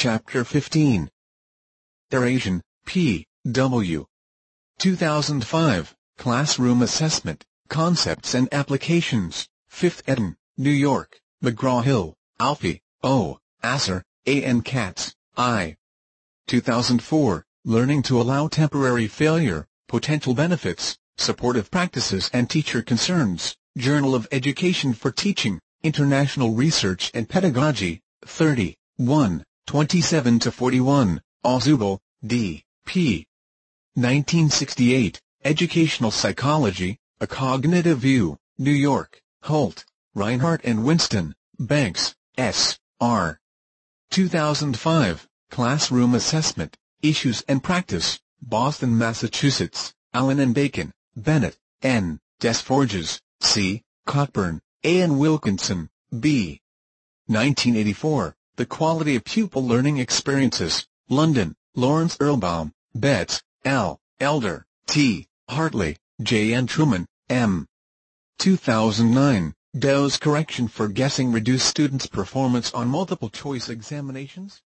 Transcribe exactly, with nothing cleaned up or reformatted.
Chapter fifteen. Therasian, P. W. two thousand five, Classroom Assessment, Concepts and Applications, fifth Eden, New York, McGraw-Hill, Alfie, O., Asser, A. and Katz, I. two thousand four, Learning to Allow Temporary Failure, Potential Benefits, Supportive Practices and Teacher Concerns, Journal of Education for Teaching, International Research and Pedagogy, thirty-one, twenty-seven to forty-one, Ozubel, D. P. nineteen sixty-eight, Educational Psychology, A Cognitive View, New York, Holt, Reinhardt and Winston, Banks, S. R. two thousand five, Classroom Assessment, Issues and Practice, Boston, Massachusetts, Allen and Bacon, Bennett, N., Desforges, C., Cockburn, A. and Wilkinson, B. nineteen eighty-four, The Quality of Pupil Learning Experiences, London, Lawrence Erlbaum, Betts, L., Elder, T., Hartley, J. and Truman, M. two thousand nine, Dow's Correction for Guessing Reduce Students' Performance on Multiple Choice Examinations?